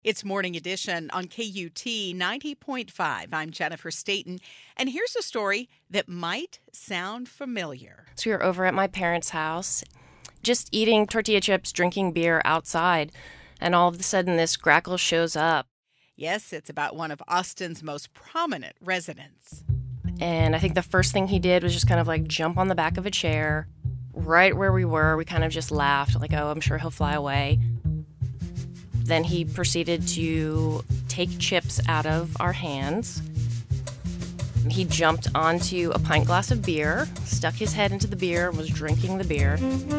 It's Morning Edition on KUT 90.5. I'm Jennifer Staten, and here's a story that might sound familiar. So we were over at my parents' house, just eating tortilla chips, drinking beer outside, and all of a sudden this grackle shows up. Yes, it's about one of Austin's most prominent residents. And I think the first thing he did was just kind of like jump on the back of a chair. Right where we were, we kind of just laughed, like, oh, I'm sure he'll fly away. Then he proceeded to take chips out of our hands. He jumped onto a pint glass of beer, stuck his head into the beer, and was drinking the beer.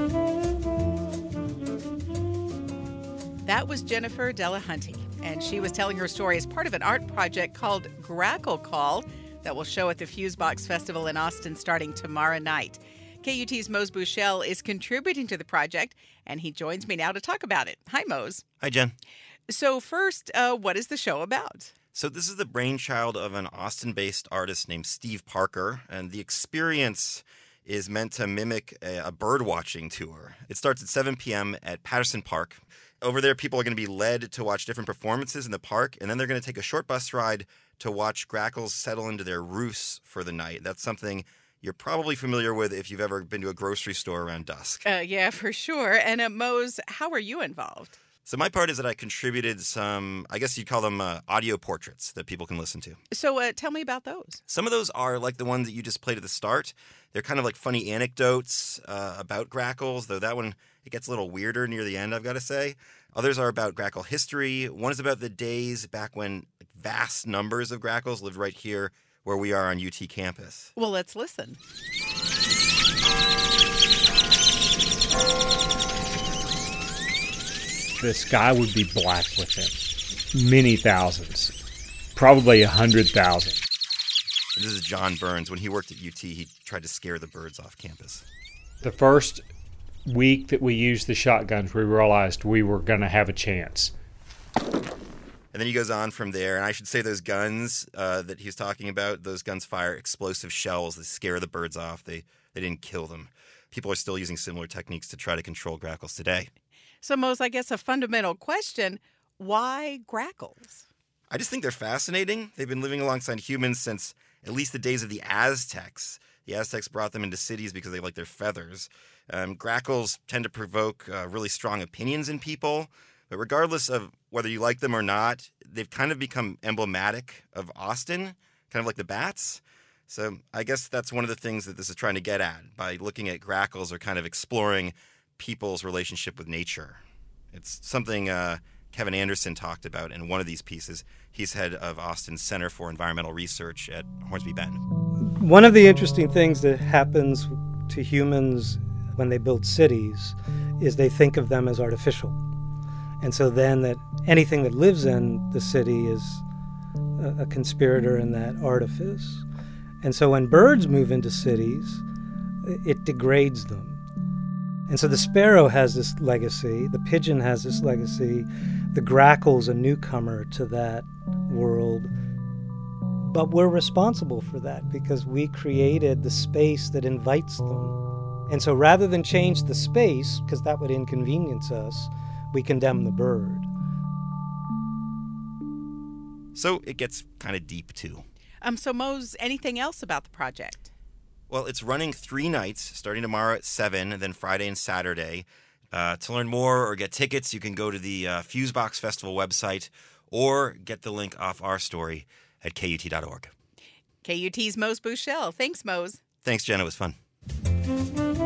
That was Jennifer Delahunty, and she was telling her story as part of an art project called Grackle Call that will show at the Fusebox Festival in Austin starting tomorrow night. KUT's Mose Buchel is contributing to the project, and he joins me now to talk about it. Hi, Mose. Hi, Jen. So first, what is the show about? So this is the brainchild of an Austin-based artist named Steve Parker, and the experience is meant to mimic a bird-watching tour. It starts at 7 p.m. at Patterson Park. Over there, people are going to be led to watch different performances in the park, and then they're going to take a short bus ride to watch grackles settle into their roosts for the night. That's something you're probably familiar with if you've ever been to a grocery store around dusk. Yeah, for sure. And Mose, how are you involved? So my part is that I contributed some, I guess you'd call them audio portraits that people can listen to. So tell me about those. Some of those are like the ones that you just played at the start. They're kind of like funny anecdotes about grackles, though that one, it gets a little weirder near the end, I've got to say. Others are about grackle history. One is about the days back when vast numbers of grackles lived right here where we are on UT campus. Well, let's listen. The sky would be black with them. Many thousands. Probably 100,000. And this is John Burns. When he worked at UT, he tried to scare the birds off campus. The first week that we used the shotguns, we realized we were going to have a chance. And then he goes on from there. And I should say those guns that he was talking about, those guns fire explosive shells that scare the birds off. They didn't kill them. People are still using similar techniques to try to control grackles today. So, Mose, I guess a fundamental question, why grackles? I just think they're fascinating. They've been living alongside humans since at least the days of the Aztecs. The Aztecs brought them into cities because they like their feathers. Grackles tend to provoke really strong opinions in people. But regardless of whether you like them or not, they've kind of become emblematic of Austin, kind of like the bats. So I guess that's one of the things that this is trying to get at by looking at grackles or kind of exploring people's relationship with nature. It's something Kevin Anderson talked about in one of these pieces. He's head of Austin's Center for Environmental Research at Hornsby Bend. One of the interesting things that happens to humans when they build cities is they think of them as artificial. And so then that anything that lives in the city is a conspirator in that artifice. And so when birds move into cities, it degrades them. And so the sparrow has this legacy, the pigeon has this legacy, the grackle's a newcomer to that world. But we're responsible for that because we created the space that invites them. And so rather than change the space, because that would inconvenience us, we condemn the bird. So it gets kind of deep, too. So, Mose, anything else about the project? Well, it's running 3 nights, starting tomorrow at 7, and then Friday and Saturday. To learn more or get tickets, you can go to the Fusebox Festival website or get the link off our story at KUT.org. KUT's Mose Buchel. Thanks, Mose. Thanks, Jen. It was fun.